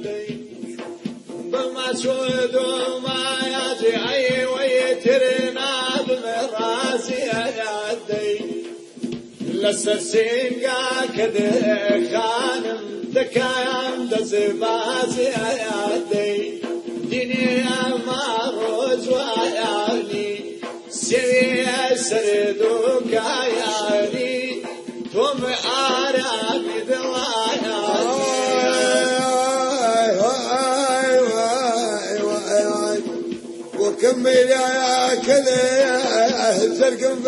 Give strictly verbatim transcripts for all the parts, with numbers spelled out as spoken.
بما شودوا ما يجي ويترنا بمراسي يدي لسرسين قا كده خانم دكايم دزبازي يدي ديني ما روج وياني سوي سردو كاياني توم عربي دواياني وكمل يا كذا زرقم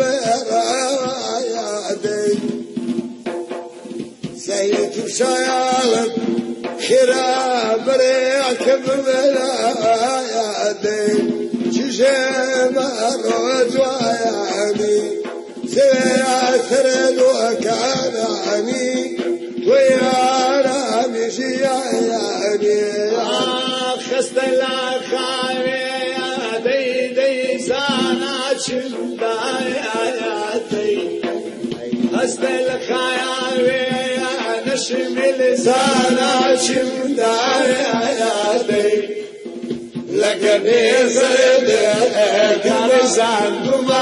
بيرادي سيد وشايالك خراب رياك بمرادي شجيم الروج وياني سيا سرد وكاناني ويا رامي جياني خست الأخاوي شمداياتي أستل خياوي نشمل زانا شمداياتي لقني زرد كارزان بما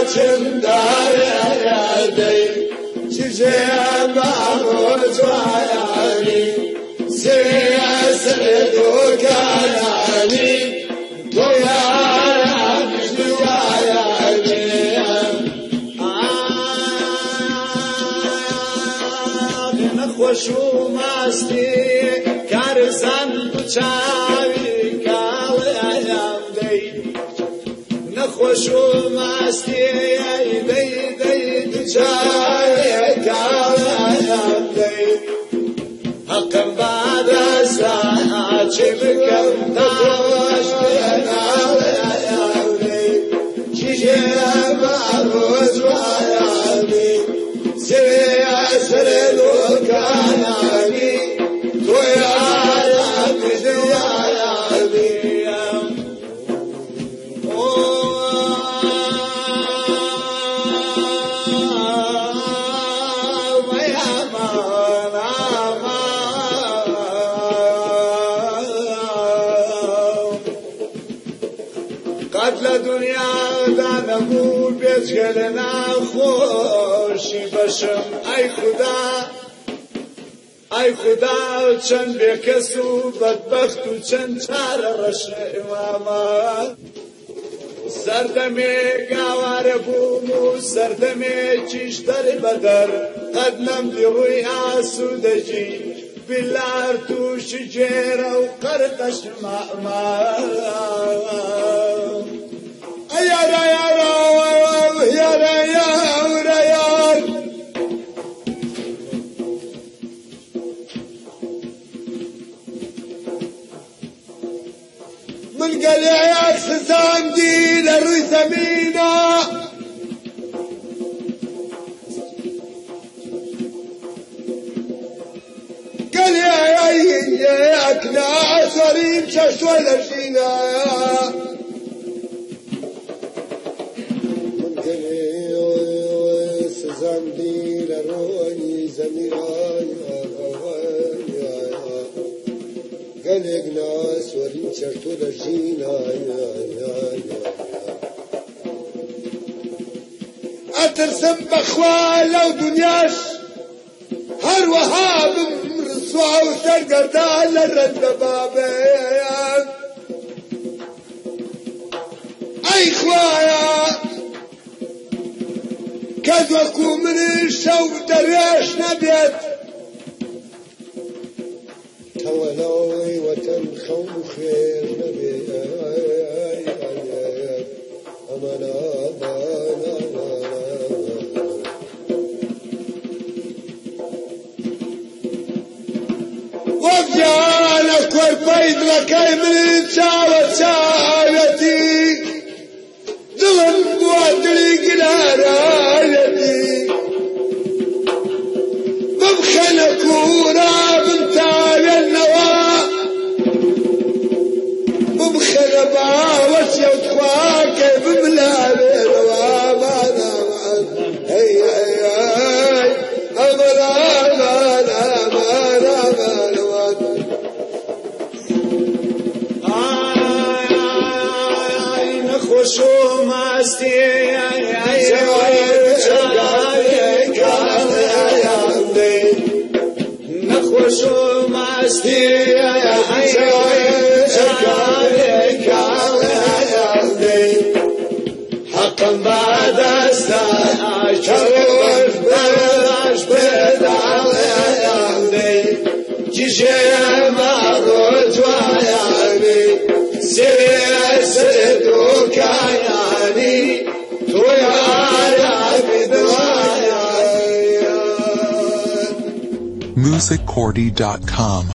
شمداياتي شجيم عروج وياني سيا سرد وكاناني ويا وشو ماستی کارزان بچاوی کالیام دی نخوشو ماستی دی دی بچاوی کالیام دی حقم بعد ساعت چه بکم تاوش کالیام دی چیجه معروض ویانی سوی سرد وكاناني ويا ربي زيادي ويا ماما قتل دنيا دانمو بيشغلنا خوشي بشم اي خدا ای خدا چند بکس و بدبخت و چند چار رش اماما سردمی گوار بوم و سردمی چیشتر بدر قدنم دی روی آسودجی بلار توش جیر و قرقش ماما ایارا یارا یارا یارا یار من قال يا خزان دي لروي زمينا قال يا يا كناس وريم شاشت ولا فينا من قال يا خزان دي لروي زمينا قال يا ناس ورين شرطو لجينا يا يا يا أترسم بخوال لو دنياش هر وهاب مرسوا وسرقر دال الرد بابين أي خوايا كذوكو من الشوق درياش نبيت تولوي وتنخو خير نبي أمنا أمنا وفجالك والبيض لكي من الشاوة شاوتي ظلم وادري قلاراتي مبخلك وراب تالي النواة مبخل باوس يوتخواك بملالي نواة مانا هي هي هي أمنا أمنا أمنا أمنا مستی نخوش و مستی حقا بعد از تشکر برداشت بدالی چیشه مرد و یعنی سیست تو کیانی تو یاری بدوانی music cordy dot com